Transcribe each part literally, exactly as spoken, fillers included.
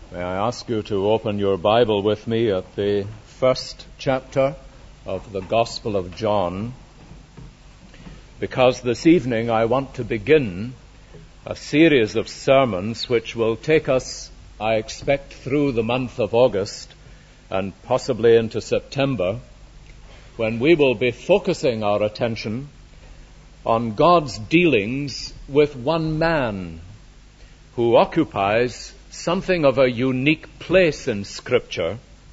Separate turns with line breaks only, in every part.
May I ask you to open your Bible with me at the first chapter of the Gospel of John, because this evening I want to begin a series of sermons which will take us, I expect, through the month of August and possibly into September, when we will be focusing our attention on God's dealings with one man who occupies something of a unique place in Scripture,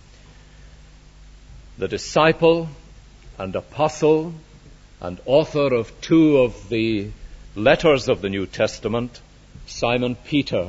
the disciple and apostle and author of two of the letters of the New Testament, Simon Peter.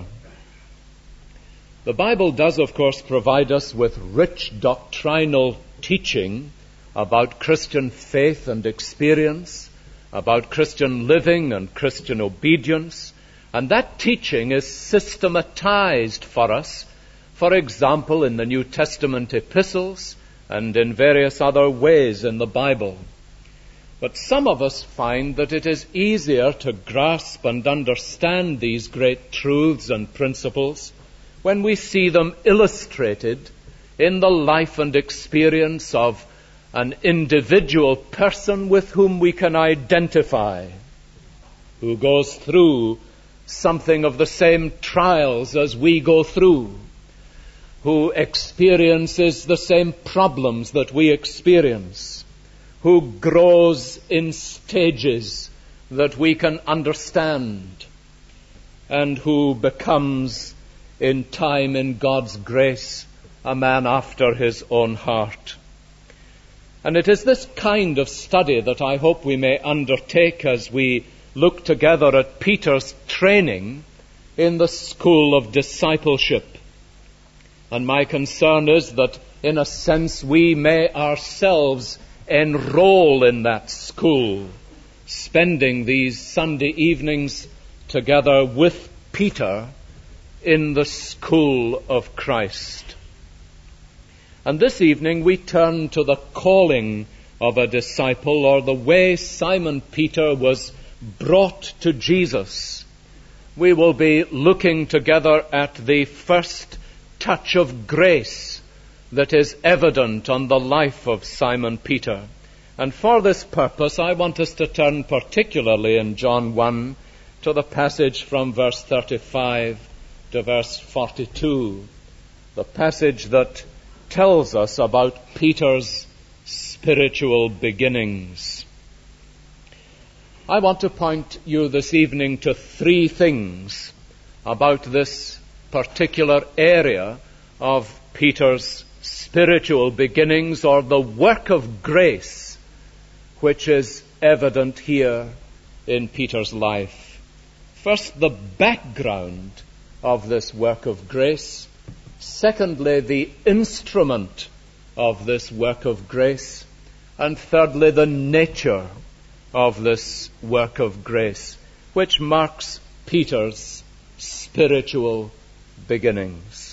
The Bible does, of course, provide us with rich doctrinal teaching about Christian faith and experience, about Christian living and Christian obedience, and that teaching is systematized for us, for example, in the New Testament epistles and in various other ways in the Bible. But some of us find that it is easier to grasp and understand these great truths and principles when we see them illustrated in the life and experience of an individual person with whom we can identify, who goes through something of the same trials as we go through, who experiences the same problems that we experience, who grows in stages that we can understand, and who becomes, in time, in God's grace, a man after his own heart. And it is this kind of study that I hope we may undertake as we look together at Peter's training in the school of discipleship. And my concern is that, in a sense, we may ourselves enroll in that school, spending these Sunday evenings together with Peter in the school of Christ. And this evening we turn to the calling of a disciple, or the way Simon Peter was brought to Jesus. We will be looking together at the first touch of grace that is evident on the life of Simon Peter. And for this purpose, I want us to turn particularly in John one to the passage from verse thirty-five to verse forty-two, the passage that tells us about Peter's spiritual beginnings. I want to point you this evening to three things about this particular area of Peter's spiritual beginnings, or the work of grace which is evident here in Peter's life. First, the background of this work of grace. Secondly, the instrument of this work of grace. And thirdly, the nature of this work of grace, which marks Peter's spiritual beginnings.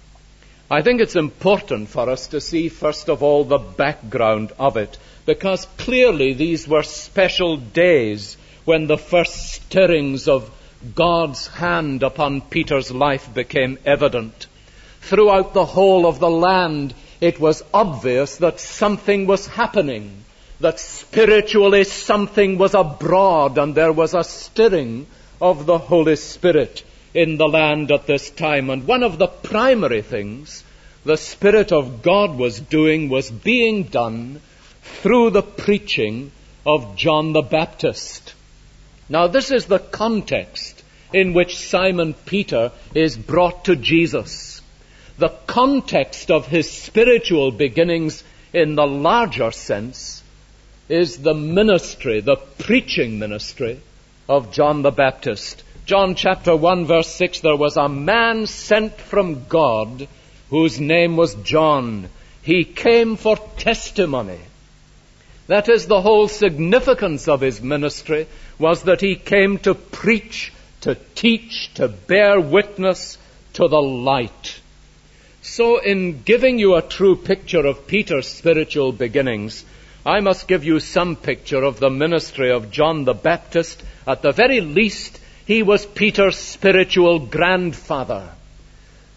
I think it's important for us to see, first of all, the background of it, because clearly these were special days when the first stirrings of God's hand upon Peter's life became evident. Throughout the whole of the land, it was obvious that something was happening, that spiritually something was abroad, and there was a stirring of the Holy Spirit in the land at this time. And one of the primary things the Spirit of God was doing was being done through the preaching of John the Baptist. Now, this is the context in which Simon Peter is brought to Jesus. The context of his spiritual beginnings in the larger sense is the ministry, the preaching ministry of John the Baptist. John chapter one verse six, there was a man sent from God whose name was John. He came for testimony. That is, the whole significance of his ministry was that he came to preach, to teach, to bear witness to the light. So in giving you a true picture of Peter's spiritual beginnings, I must give you some picture of the ministry of John the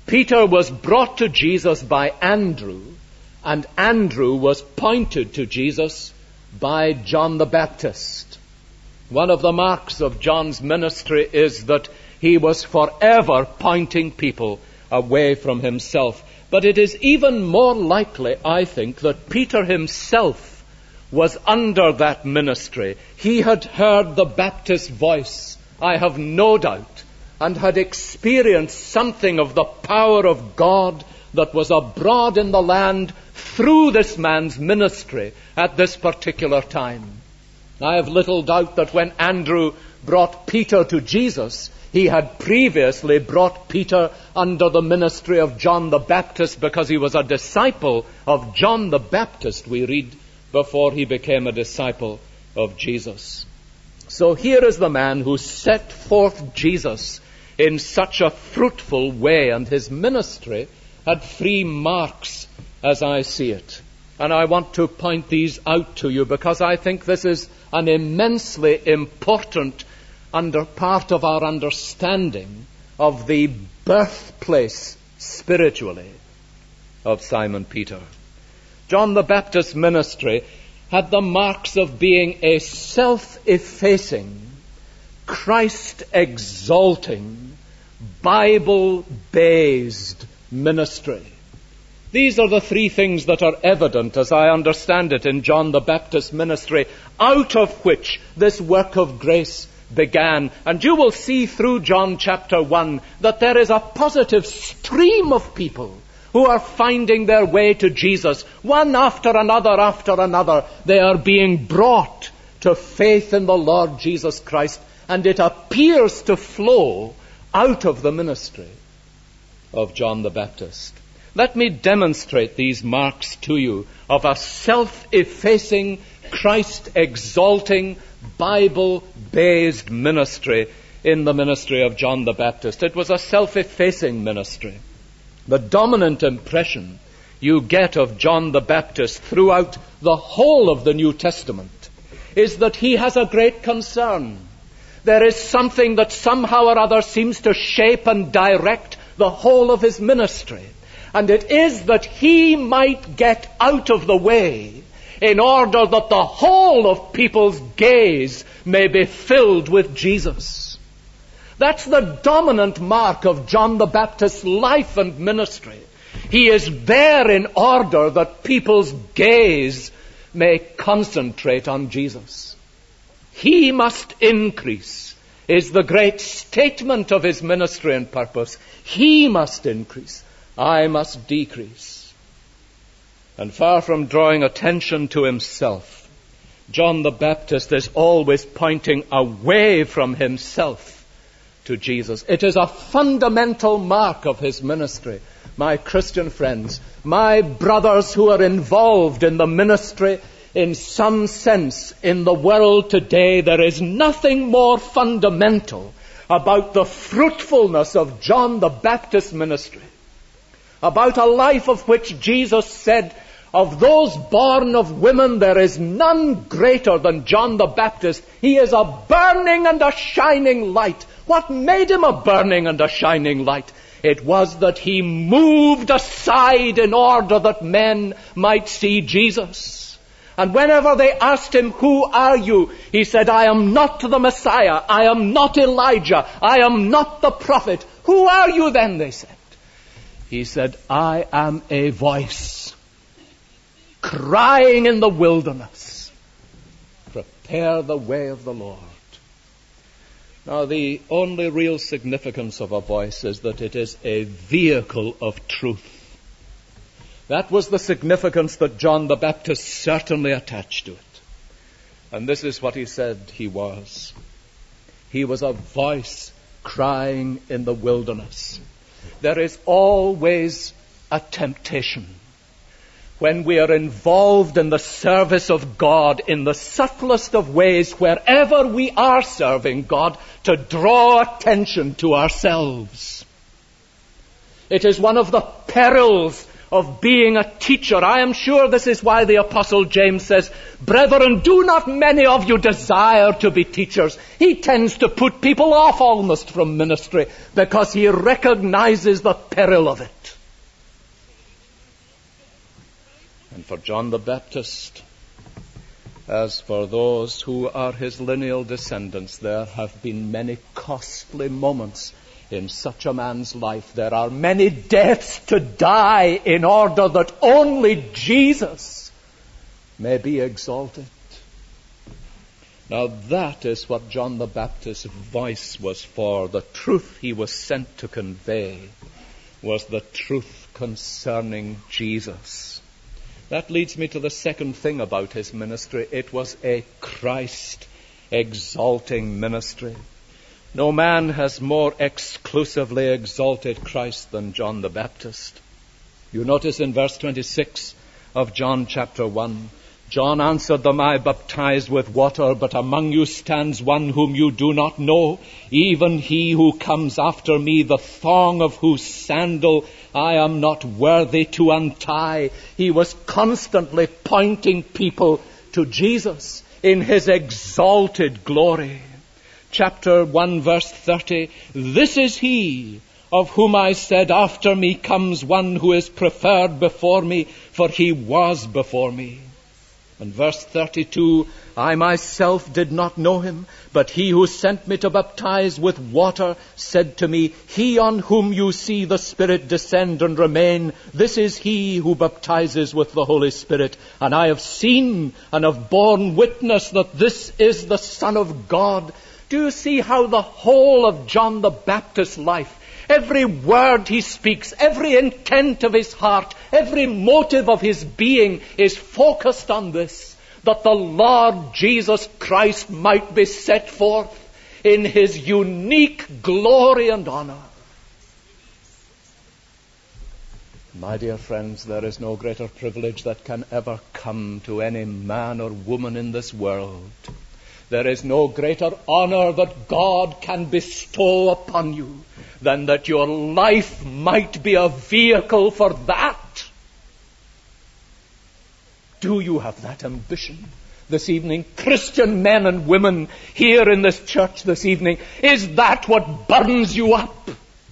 Peter was brought to Jesus by Andrew, and Andrew was pointed to Jesus by John the Baptist. One of the marks of John's ministry is that he was forever pointing people away from himself. But it is even more likely, I think, that Peter himself was under that ministry. He had heard the Baptist's voice, I have no doubt, and had experienced something of the power of God that was abroad in the land through this man's ministry at this particular time. I have little doubt that when Andrew brought Peter to Jesus, he had previously brought Peter under the ministry of John the Baptist because he was a disciple of John the Baptist, we read, before he became a disciple of Jesus. So here is the man who set forth Jesus in such a fruitful way, and his ministry had three marks as I see it. And I want to point these out to you because I think this is an immensely important under part of our understanding of the birthplace spiritually of Simon Peter. John the Baptist's ministry had the marks of being a self-effacing, Christ-exalting, Bible-based ministry. These are the three things that are evident, as I understand it, in John the Baptist's ministry, out of which this work of grace began. And you will see through John chapter one that there is a positive stream of people who are finding their way to Jesus. One after another after another, they are being brought to faith in the Lord Jesus Christ, and it appears to flow out of the ministry of John the Baptist. Let me demonstrate these marks to you of a self-effacing, Christ-exalting, Bible-based ministry in the ministry of John the Baptist. It was a self-effacing ministry. The dominant impression you get of John the Baptist throughout the whole of the New Testament is that he has a great concern. There is something that somehow or other seems to shape and direct the whole of his ministry. And it is that he might get out of the way in order that the whole of people's gaze may be filled with Jesus. That's the dominant mark of John the Baptist's life and ministry. He is there in order that people's gaze may concentrate on Jesus. He must increase is the great statement of his ministry and purpose. He must increase. I must decrease. And far from drawing attention to himself, John the Baptist is always pointing away from himself to Jesus. It is a fundamental mark of his ministry. My Christian friends, my brothers who are involved in the ministry in some sense in the world today, there is nothing more fundamental about the fruitfulness of John the Baptist's ministry, about a life of which Jesus said, of those born of women, there is none greater than John the Baptist. He is a burning and a shining light. What made him a burning and a shining light? It was that he moved aside in order that men might see Jesus. And whenever they asked him, "Who are you?" he said, "I am not the Messiah. I am not Elijah. I am not the prophet." "Who are you then?" they said. He said, "I am a voice crying in the wilderness, prepare the way of the Lord." Now, the only real significance of a voice is that it is a vehicle of truth. That was the significance that John the Baptist certainly attached to it. And this is what he said he was. He was a voice crying in the wilderness. There is always a temptation when we are involved in the service of God in the subtlest of ways, wherever we are serving God, to draw attention to ourselves. It is one of the perils of being a teacher. I am sure this is why the Apostle James says, "Brethren, do not many of you desire to be teachers?" He tends to put people off almost from ministry because he recognizes the peril of it. And for John the Baptist, as for those who are his lineal descendants, there have been many costly moments in such a man's life. There are many deaths to die in order that only Jesus may be exalted. Now that is what John the Baptist's voice was for. The truth he was sent to convey was the truth concerning Jesus. That leads me to the second thing about his ministry. It was a Christ-exalting ministry. No man has more exclusively exalted Christ than John the Baptist. You notice in verse twenty-six of John chapter one, John answered them, "I baptize with water, but among you stands one whom you do not know, even he who comes after me, the thong of whose sandal I am not worthy to untie." He was constantly pointing people to Jesus in his exalted glory. Chapter one, verse thirty, "This is he of whom I said, after me comes one who is preferred before me, for he was before me." And verse thirty-two, "I myself did not know him, but he who sent me to baptize with water said to me, he on whom you see the Spirit descend and remain, this is he who baptizes with the Holy Spirit. And I have seen and have borne witness that this is the Son of God." Do you see how the whole of John the Baptist's life, every word he speaks, every intent of his heart, every motive of his being is focused on this, that the Lord Jesus Christ might be set forth in his unique glory and honor. My dear friends, there is no greater privilege that can ever come to any man or woman in this world. There is no greater honor that God can bestow upon you than that your life might be a vehicle for that. Do you have that ambition this evening? Christian men and women here in this church this evening, is that what burns you up?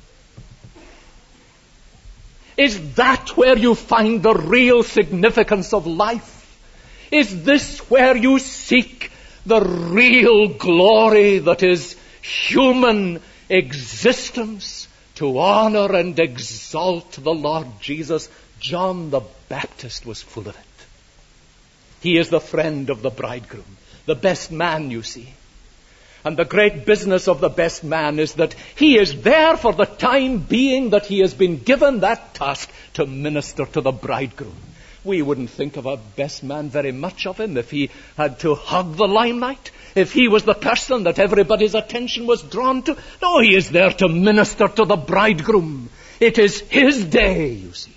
Is that where you find the real significance of life? Is this where you seek the real glory that is human existence, to honor and exalt the Lord Jesus? John the Baptist was full of it. He is the friend of the bridegroom, the best man, you see. And the great business of the best man is that he is there for the time being that he has been given that task to minister to the bridegroom. We wouldn't think of a best man very much of him if he had to hug the limelight, if he was the person that everybody's attention was drawn to. No, he is there to minister to the bridegroom. It is his day, you see.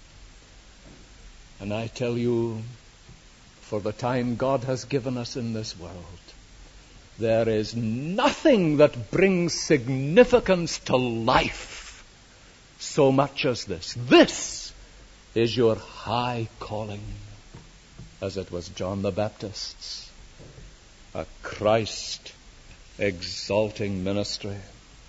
And I tell you, for the time God has given us in this world, there is nothing that brings significance to life so much as this. This is your high calling, as it was John the Baptist's, a Christ-exalting ministry.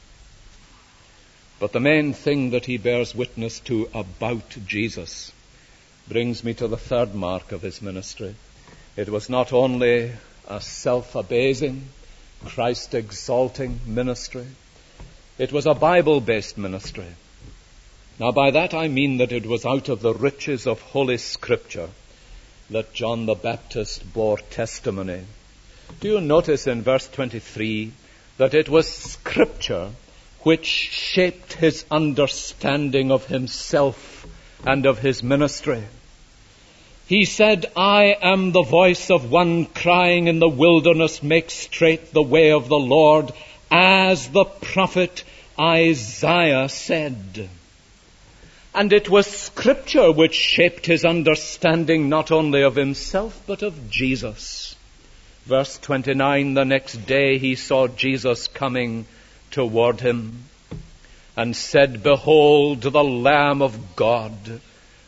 But the main thing that he bears witness to about Jesus brings me to the third mark of his ministry. It was not only a self-abasing, Christ-exalting ministry, it was a Bible-based ministry. Now by that I mean that it was out of the riches of Holy Scripture that John the Baptist bore testimony. Do you notice in verse twenty-three that it was Scripture which shaped his understanding of himself and of his ministry? He said, "I am the voice of one crying in the wilderness, make straight the way of the Lord, as the prophet Isaiah said." And it was Scripture which shaped his understanding not only of himself, but of Jesus. Verse twenty-nine, the next day he saw Jesus coming toward him, and said, "Behold the Lamb of God,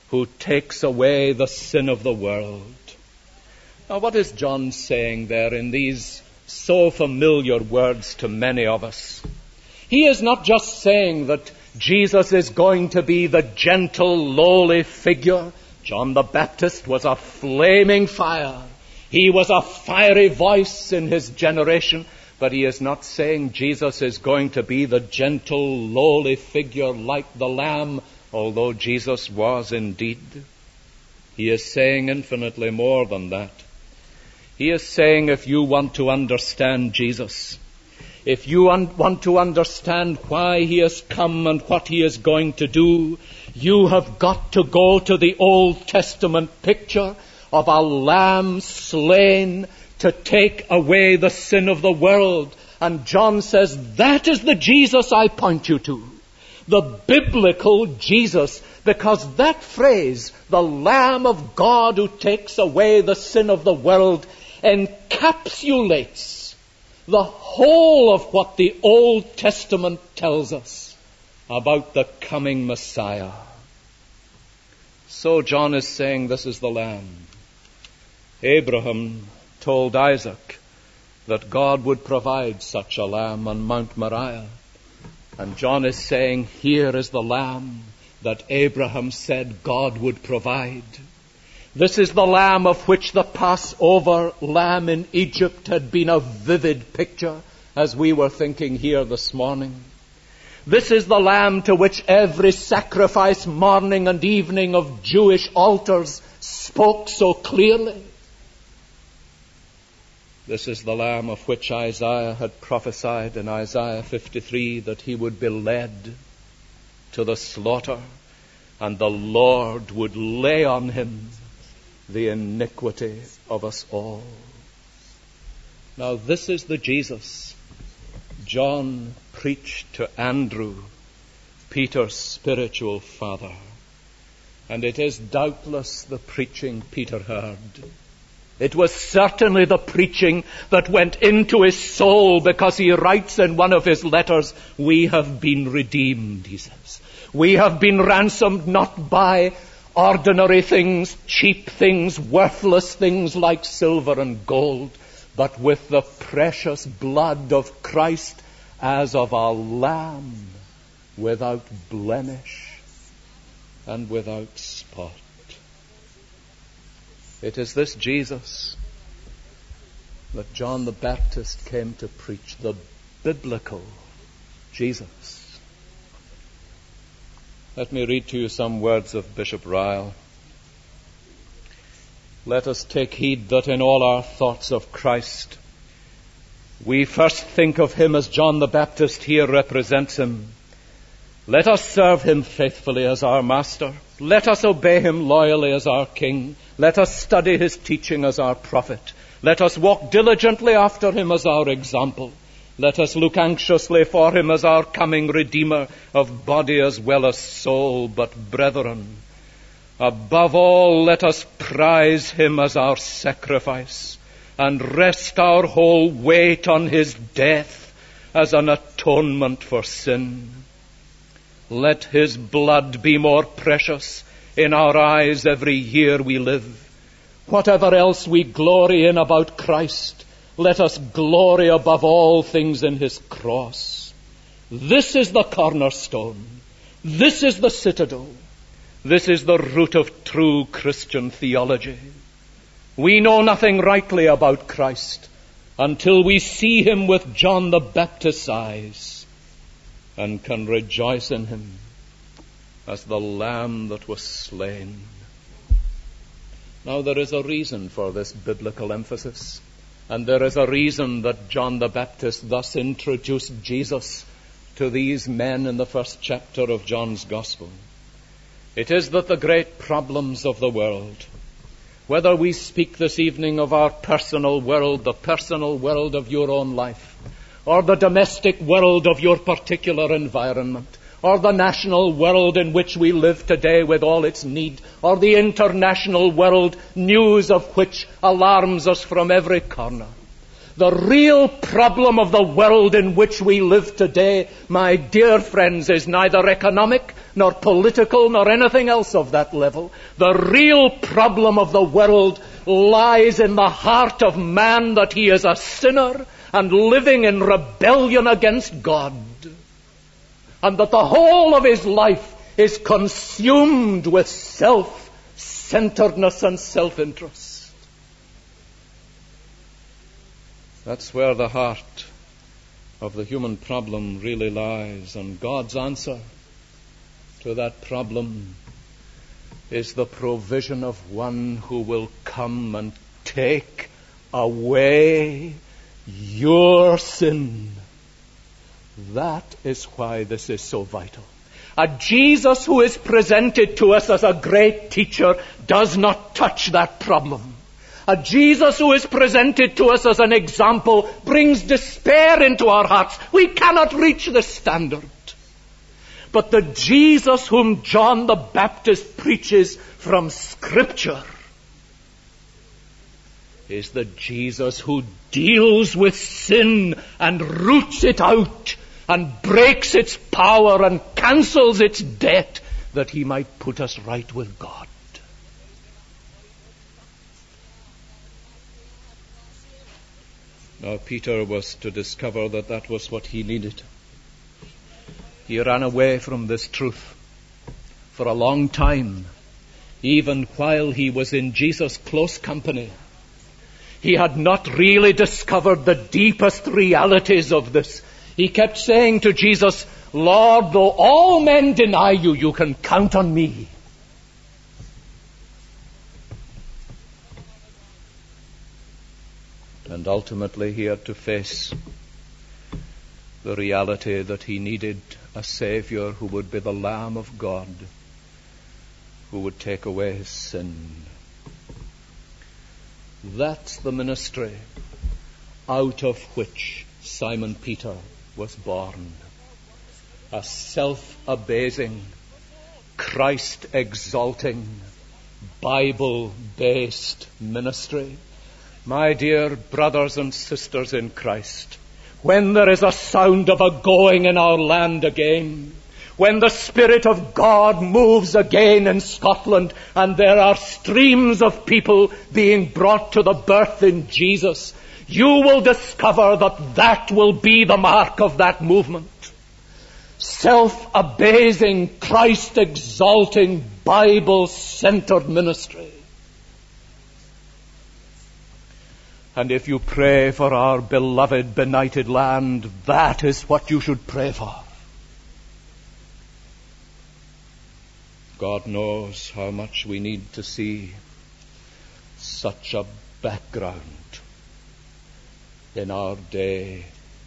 who takes away the sin of the world. Now, what is John saying there in these so familiar words to many of us? He is not just saying that Jesus is going to be the gentle, lowly figure. John the Baptist was a flaming fire. He was a fiery voice in his generation. But he is not saying Jesus is going to be the gentle, lowly figure like the Lamb, although Jesus was indeed. He is saying infinitely more than that. He is saying, if you want to understand Jesus, if you un- want to understand why he has come and what he is going to do, you have got to go to the Old Testament picture of a lamb slain to take away the sin of the world. And John says, that is the Jesus I point you to. The biblical Jesus. Because that phrase, the Lamb of God who takes away the sin of the world, encapsulates the whole of what the Old Testament tells us about the coming Messiah. So John is saying this is the Lamb. Abraham told Isaac that God would provide such a lamb on Mount Moriah. And John is saying, here is the lamb that Abraham said God would provide. This is the lamb of which the Passover lamb in Egypt had been a vivid picture, as we were thinking here this morning. This is the lamb to which every sacrifice morning and evening of Jewish altars spoke so clearly. This is the Lamb of which Isaiah had prophesied in Isaiah fifty-three that he would be led to the slaughter, and the Lord would lay on him the iniquity of us all. Now this is the Jesus John preached to Andrew, Peter's spiritual father. And it is doubtless the preaching Peter heard. It was certainly the preaching that went into his soul, because he writes in one of his letters, we have been redeemed, he says. We have been ransomed not by ordinary things, cheap things, worthless things like silver and gold, but with the precious blood of Christ as of a lamb without blemish and without spot. It is this Jesus that John the Baptist came to preach, the biblical Jesus. Let me read to you some words of Bishop Ryle. Let us take heed that in all our thoughts of Christ, we first think of him as John the Baptist here represents him. Let us serve him faithfully as our master. Let us obey him loyally as our king. Let us study his teaching as our prophet. Let us walk diligently after him as our example. Let us look anxiously for him as our coming Redeemer of body as well as soul. But brethren, above all, let us prize him as our sacrifice and rest our whole weight on his death as an atonement for sin. Let his blood be more precious in our eyes every year we live. Whatever else we glory in about Christ, let us glory above all things in his cross. This is the cornerstone. This is the citadel. This is the root of true Christian theology. We know nothing rightly about Christ until we see him with John the Baptist's eyes, and can rejoice in him as the Lamb that was slain. Now there is a reason for this biblical emphasis, and there is a reason that John the Baptist thus introduced Jesus to these men in the first chapter of John's Gospel. It is that the great problems of the world, whether we speak this evening of our personal world, the personal world of your own life, or the domestic world of your particular environment, or the national world in which we live today with all its need, or the international world, news of which alarms us from every corner. The real problem of the world in which we live today, my dear friends, is neither economic nor political nor anything else of that level. The real problem of the world lies in the heart of man, that he is a sinner and living in rebellion against God, and that the whole of his life is consumed with self-centeredness and self-interest. That's where the heart of the human problem really lies, and God's answer to that problem is the provision of one who will come and take away your sin. That is why this is so vital. A Jesus who is presented to us as a great teacher does not touch that problem. A Jesus who is presented to us as an example brings despair into our hearts. We cannot reach the standard. But the Jesus whom John the Baptist preaches from Scripture is the Jesus who deals with sin and roots it out and breaks its power and cancels its debt, that he might put us right with God. Now, Peter was to discover that that was what he needed. He ran away from this truth for a long time, even while he was in Jesus' close company. He had not really discovered the deepest realities of this. He kept saying to Jesus, "Lord, though all men deny you, you can count on me." And ultimately he had to face the reality that he needed a Savior who would be the Lamb of God, who would take away his sin. That's the ministry out of which Simon Peter was born. A self-abasing, Christ-exalting, Bible-based ministry. My dear brothers and sisters in Christ, when there is a sound of a going in our land again, when the Spirit of God moves again in Scotland and there are streams of people being brought to the birth in Jesus, you will discover that that will be the mark of that movement. Self-abasing, Christ-exalting, Bible-centered ministry. And if you pray for our beloved, benighted land, that is what you should pray for. God knows how much we need to see such a background in our day,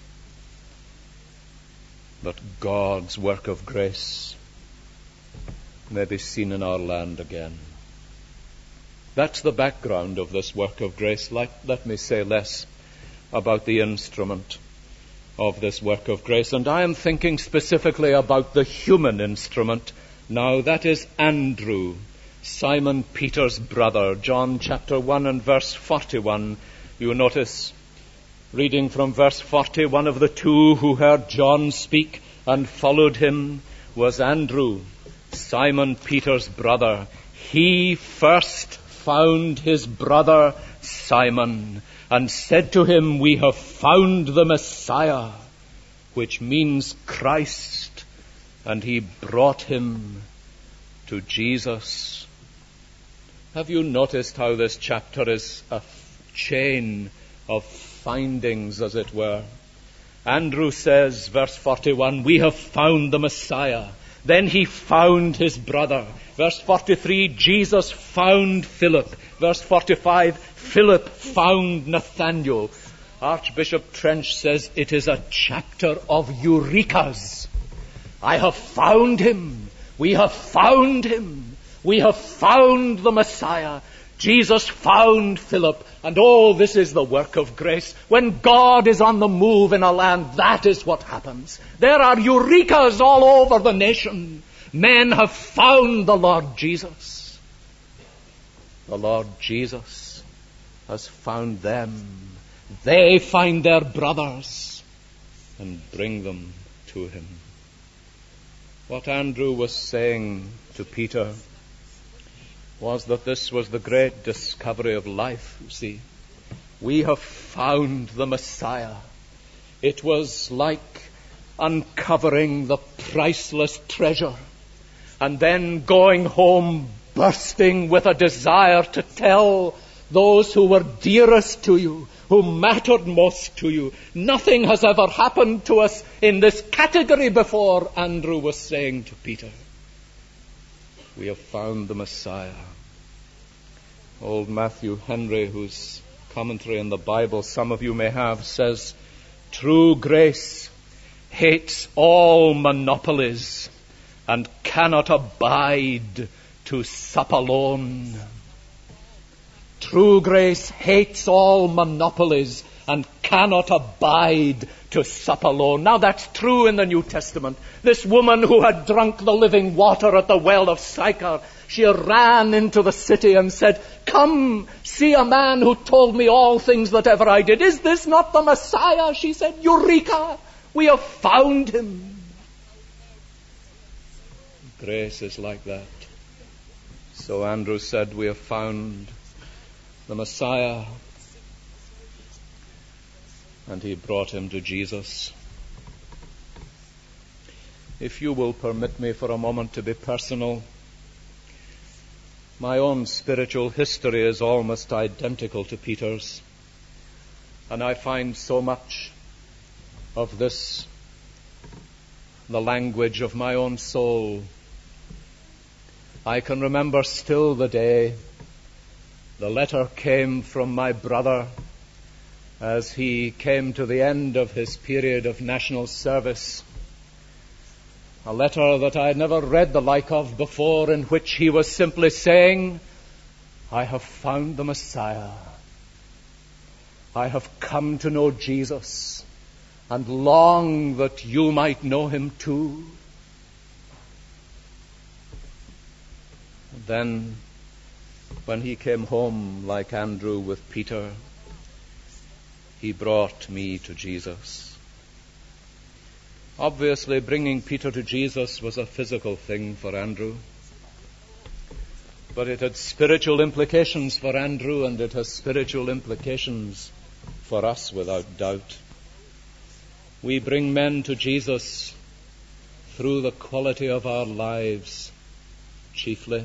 that God's work of grace may be seen in our land again. That's the background of this work of grace. Let, let me say less about the instrument of this work of grace. And I am thinking specifically about the human instrument. Now, that is Andrew, Simon Peter's brother. John chapter one and verse forty-one. You notice, reading from verse forty, one of the two who heard John speak and followed him was Andrew, Simon Peter's brother. He first found his brother Simon and said to him, "We have found the Messiah," which means Christ, and he brought him to Jesus. Have you noticed how this chapter is a chain of findings, as it were? Andrew says, verse forty-one, "We have found the Messiah." Then he found his brother. Verse forty-three, Jesus found Philip. Verse forty-five, Philip found Nathanael. Archbishop Trench says it is a chapter of eurekas. I have found him. We have found him. We have found the Messiah. Jesus found Philip. And oh, this is the work of grace. When God is on the move in a land, that is what happens. There are eurekas all over the nation. Men have found the Lord Jesus. The Lord Jesus has found them. they find their brothers and bring them to him. What Andrew was saying to Peter was that this was the great discovery of life, you see. We have found the Messiah. It was like uncovering the priceless treasure and then going home bursting with a desire to tell those who were dearest to you, who mattered most to you. Nothing has ever happened to us in this category before, Andrew was saying to Peter. We have found the Messiah. Old Matthew Henry, whose commentary on the Bible some of you may have, says, true grace hates all monopolies and cannot abide to sup alone. True grace hates all monopolies and cannot abide to sup alone. Now that's true in the New Testament. This woman who had drunk the living water at the well of Sychar, she ran into the city and said, come, see a man who told me all things that ever I did. Is this not the Messiah? She said, Eureka! We have found him. Grace is like that. So Andrew said, we have found the Messiah. And he brought him to Jesus. If you will permit me for a moment to be personal, my own spiritual history is almost identical to Peter's. And I find so much of this, the language of my own soul. I can remember still the day the letter came from my brother as he came to the end of his period of national service. A letter that I had never read the like of before, in which he was simply saying, I have found the Messiah. I have come to know Jesus and long that you might know him too. And then, when he came home like Andrew with Peter, he brought me to Jesus. Obviously, bringing Peter to Jesus was a physical thing for Andrew. But it had spiritual implications for Andrew, and it has spiritual implications for us without doubt. We bring men to Jesus through the quality of our lives, chiefly.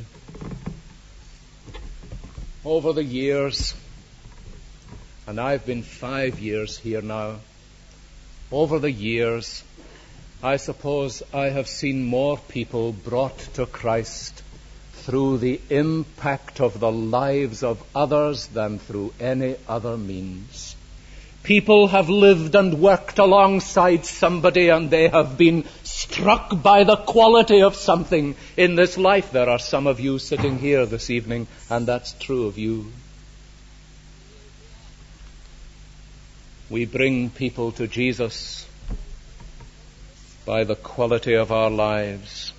Over the years, and I've been five years here now, over the years, I suppose I have seen more people brought to Christ through the impact of the lives of others than through any other means. People have lived and worked alongside somebody, and they have been struck by the quality of something in this life. There are some of you sitting here this evening, and that's true of you. We bring people to Jesus by the quality of our lives.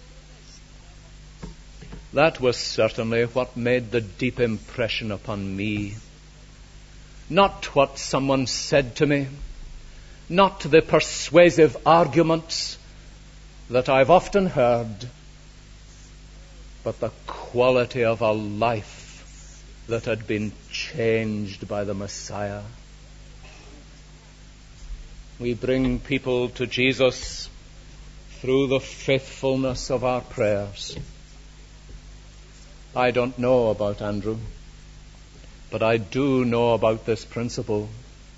That was certainly what made the deep impression upon me. Not what someone said to me, not the persuasive arguments that I've often heard, but the quality of a life that had been changed by the Messiah. We bring people to Jesus through the faithfulness of our prayers. I don't know about Andrew, but I do know about this principle,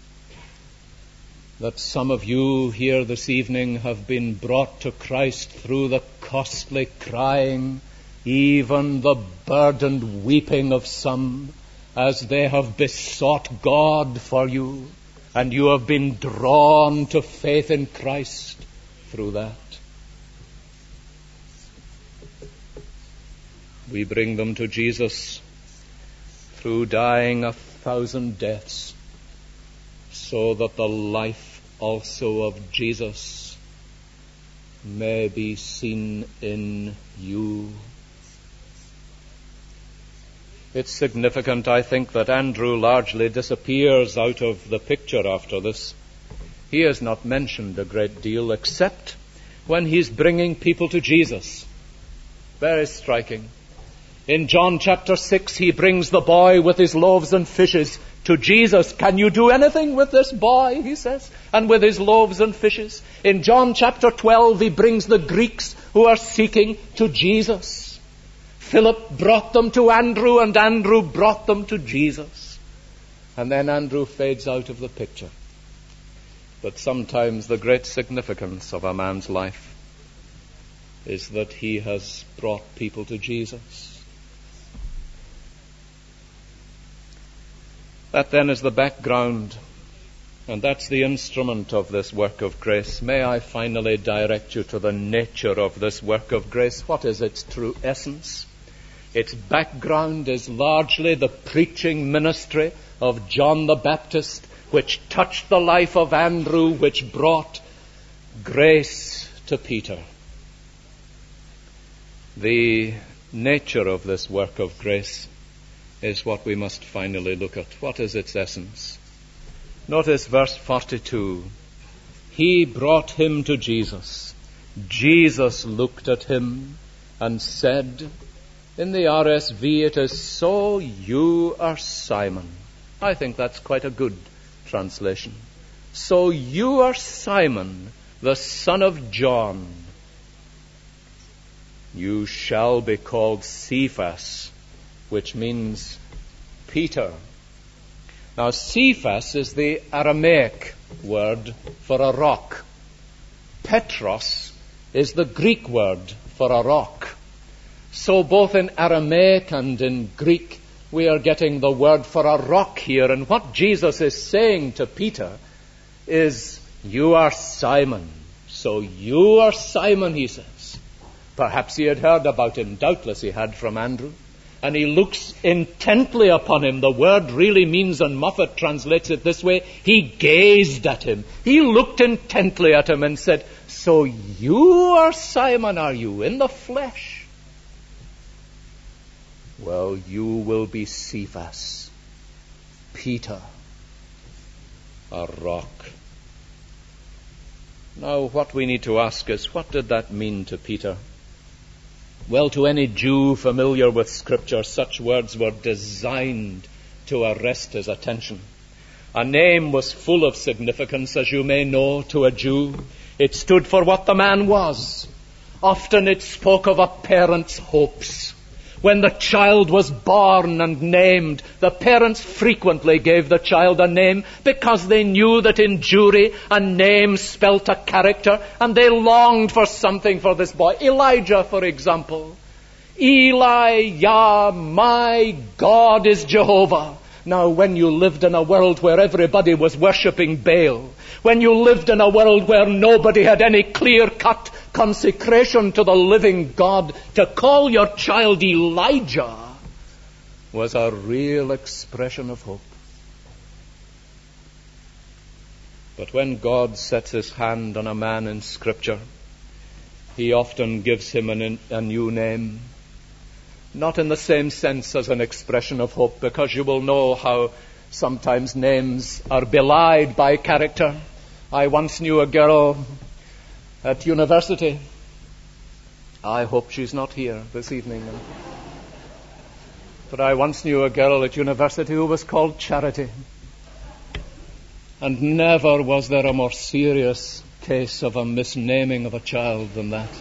that some of you here this evening have been brought to Christ through the costly crying, even the burdened weeping of some, as they have besought God for you, and you have been drawn to faith in Christ through that. We bring them to Jesus through dying a thousand deaths, so that the life also of Jesus may be seen in you. It's significant, I think, that Andrew largely disappears out of the picture after this. He is not mentioned a great deal except when he's bringing people to Jesus. Very striking. In John chapter six, he brings the boy with his loaves and fishes to Jesus. Can you do anything with this boy, he says, and with his loaves and fishes? In John chapter twelve, he brings the Greeks who are seeking to Jesus. Philip brought them to Andrew, and Andrew brought them to Jesus. And then Andrew fades out of the picture. But sometimes the great significance of a man's life is that he has brought people to Jesus. That then is the background, and that's the instrument of this work of grace. May I finally direct you to the nature of this work of grace. What is its true essence? Its background is largely the preaching ministry of John the Baptist, which touched the life of Andrew, which brought grace to Peter. The nature of this work of grace is what we must finally look at. What is its essence? Notice verse forty-two. He brought him to Jesus. Jesus looked at him and said, in the R S V it is, so you are Simon. I think that's quite a good translation. So you are Simon, the son of John. You shall be called Cephas, which means Peter. Now, Cephas is the Aramaic word for a rock. Petros is the Greek word for a rock. So both in Aramaic and in Greek, we are getting the word for a rock here. And what Jesus is saying to Peter is, you are Simon. So you are Simon, he says. Perhaps he had heard about him. Doubtless he had from Andrew. And he looks intently upon him. The word really means, and Moffat translates it this way, he gazed at him. He looked intently at him and said, so you are Simon, are you, in the flesh? Well, you will be Cephas, Peter, a rock. Now, what we need to ask is, what did that mean to Peter? Well, to any Jew familiar with Scripture, such words were designed to arrest his attention. A name was full of significance, as you may know, to a Jew. It stood for what the man was. Often it spoke of a parent's hopes. When the child was born and named, the parents frequently gave the child a name because they knew that in Jewry a name spelt a character, and they longed for something for this boy. Elijah, for example. Eli, Yah, my God is Jehovah. Now, when you lived in a world where everybody was worshipping Baal, when you lived in a world where nobody had any clear-cut consecration to the living God, to call your child Elijah was a real expression of hope. But when God sets his hand on a man in Scripture, he often gives him an, a new name. Not in the same sense as an expression of hope, because you will know how sometimes names are belied by character. I once knew a girl at university. I hope she's not here this evening. But I once knew a girl at university who was called Charity. And never was there a more serious case of a misnaming of a child than that.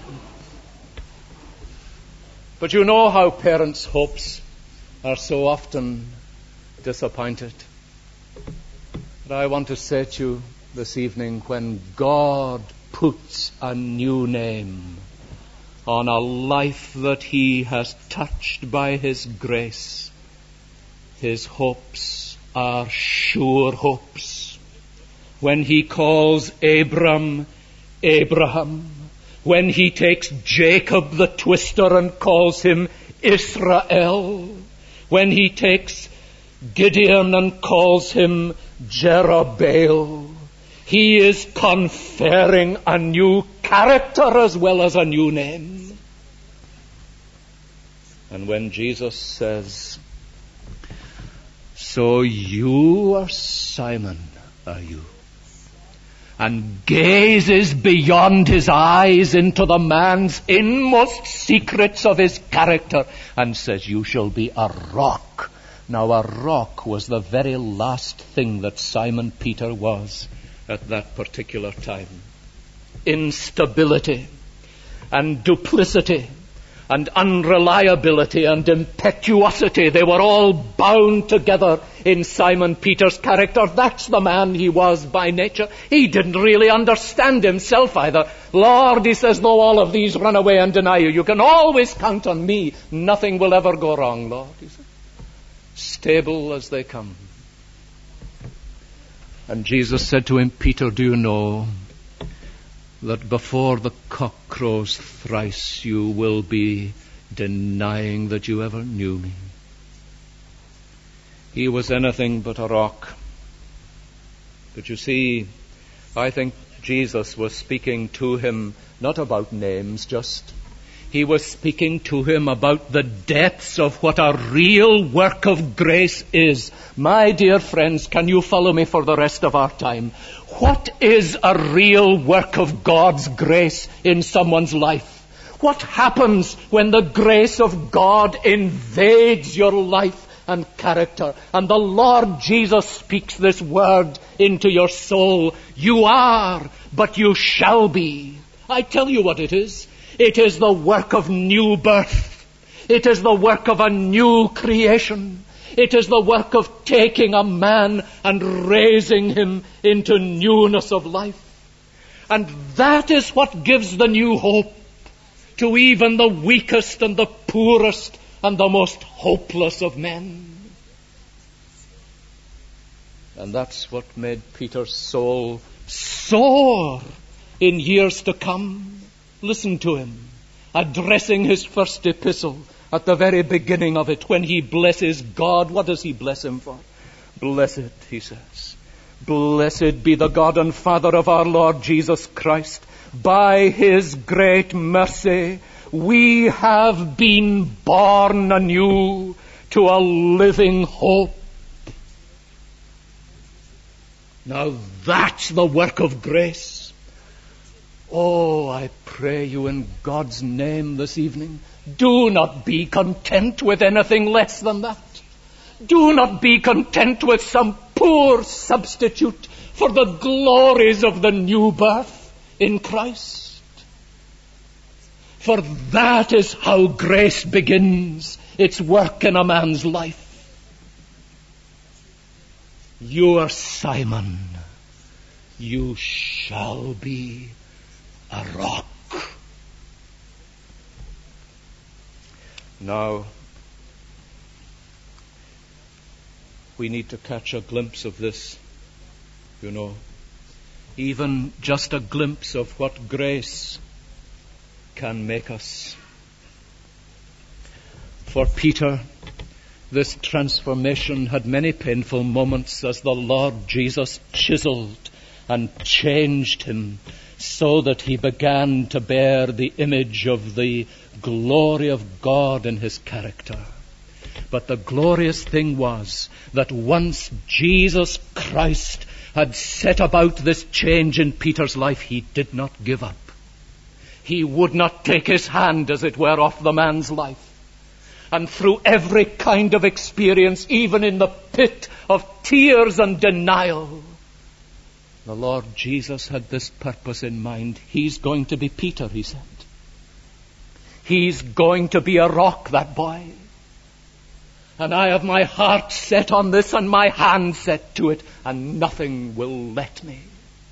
But you know how parents' hopes are so often disappointed. But I want to say to you this evening, when God puts a new name on a life that he has touched by his grace, his hopes are sure hopes. When he calls Abram, Abraham, when he takes Jacob the twister and calls him Israel, when he takes Gideon and calls him Jerubbaal, he is conferring a new character as well as a new name. And when Jesus says, So you are Simon, are you? And gazes beyond his eyes into the man's inmost secrets of his character and says, you shall be a rock. Now a rock was the very last thing that Simon Peter was at that particular time. Instability and duplicity and unreliability and impetuosity, they were all bound together in Simon Peter's character. That's the man he was by nature. He didn't really understand himself either. Lord, he says, though all of these run away and deny you, you can always count on me. Nothing will ever go wrong, Lord, he said. Stable as they come. And Jesus said to him, Peter, do you know that before the cock crows thrice you will be denying that you ever knew me? He was anything but a rock. But you see, I think Jesus was speaking to him not about names just. He was speaking to him about the depths of what a real work of grace is. My dear friends, can you follow me for the rest of our time? What is a real work of God's grace in someone's life? What happens when the grace of God invades your life and character, and the Lord Jesus speaks this word into your soul? You are, but you shall be. I tell you what it is. It is the work of new birth. It is the work of a new creation. It is the work of taking a man and raising him into newness of life. And that is what gives the new hope to even the weakest and the poorest and the most hopeless of men. And that's what made Peter's soul soar in years to come. Listen to him, addressing his first epistle at the very beginning of it. When he blesses God, what does he bless him for? Blessed, he says, blessed be the God and Father of our Lord Jesus Christ. By his great mercy, we have been born anew to a living hope. Now that's the work of grace. Oh, I pray you in God's name this evening, do not be content with anything less than that. Do not be content with some poor substitute for the glories of the new birth in Christ. For that is how grace begins its work in a man's life. You are Simon. You shall be a rock. Now, we need to catch a glimpse of this, you know. Even just a glimpse of what grace can make us. For Peter, this transformation had many painful moments as the Lord Jesus chiseled and changed him, so that he began to bear the image of the glory of God in his character. But the glorious thing was that once Jesus Christ had set about this change in Peter's life, he did not give up. He would not take his hand, as it were, off the man's life. And through every kind of experience, even in the pit of tears and denial, the Lord Jesus had this purpose in mind. He's going to be Peter, he said. He's going to be a rock, that boy. And I have my heart set on this and my hand set to it, and nothing will let me.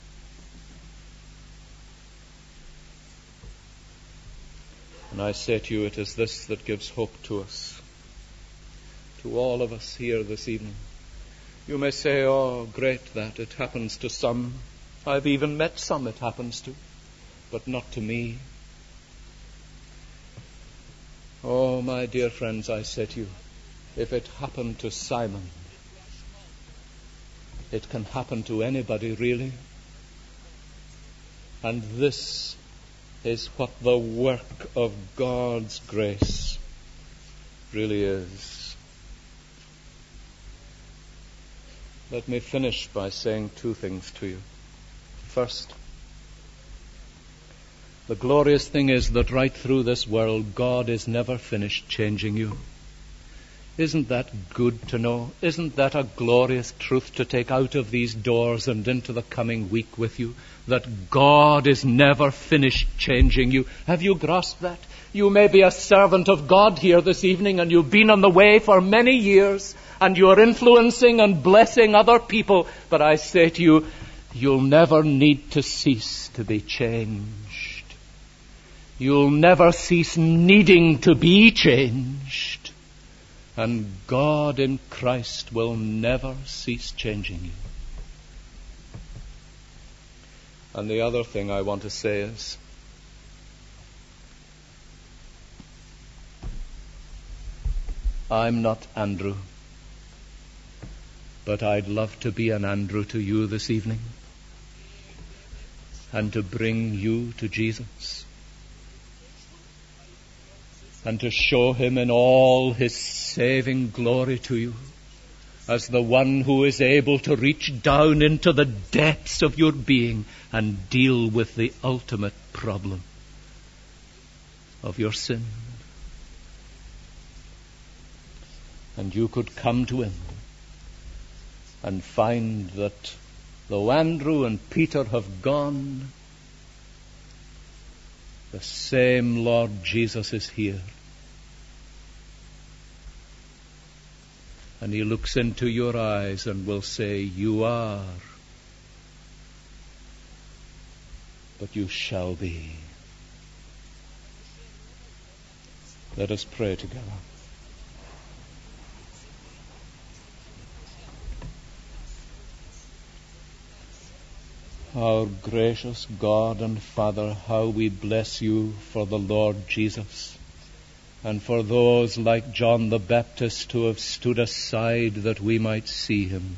And I say to you, it is this that gives hope to us, to all of us here this evening. You may say, oh, great that it happens to some. I've even met some it happens to, but not to me. Oh, my dear friends, I say to you, if it happened to Simon, it can happen to anybody, really. And this is what the work of God's grace really is. Let me finish by saying two things to you. First, the glorious thing is that right through this world, God is never finished changing you. Isn't that good to know? Isn't that a glorious truth to take out of these doors and into the coming week with you? That God is never finished changing you. Have you grasped that? You may be a servant of God here this evening, and you've been on the way for many years, and you're influencing and blessing other people. But I say to you, you'll never need to cease to be changed. You'll never cease needing to be changed. And God in Christ will never cease changing you. And the other thing I want to say is, I'm not Andrew, but I'd love to be an Andrew to you this evening and to bring you to Jesus and to show him in all his saving glory to you as the one who is able to reach down into the depths of your being and deal with the ultimate problem of your sin. And you could come to him and find that though Andrew and Peter have gone, the same Lord Jesus is here. And he looks into your eyes and will say, you are, but you shall be. Let us pray together. Our gracious God and Father, how we bless you for the Lord Jesus, and for those like John the Baptist who have stood aside that we might see him.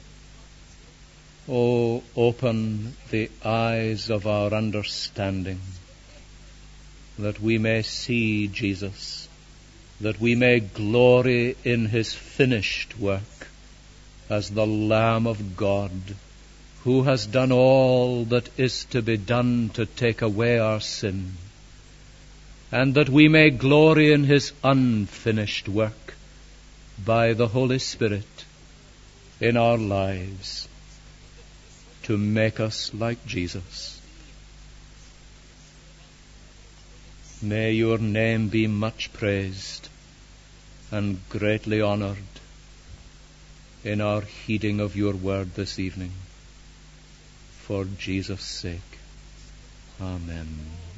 Oh, open the eyes of our understanding, that we may see Jesus, that we may glory in his finished work as the Lamb of God, who has done all that is to be done to take away our sin, and that we may glory in his unfinished work by the Holy Spirit in our lives to make us like Jesus. May your name be much praised and greatly honored in our heeding of your word this evening. For Jesus' sake. Amen.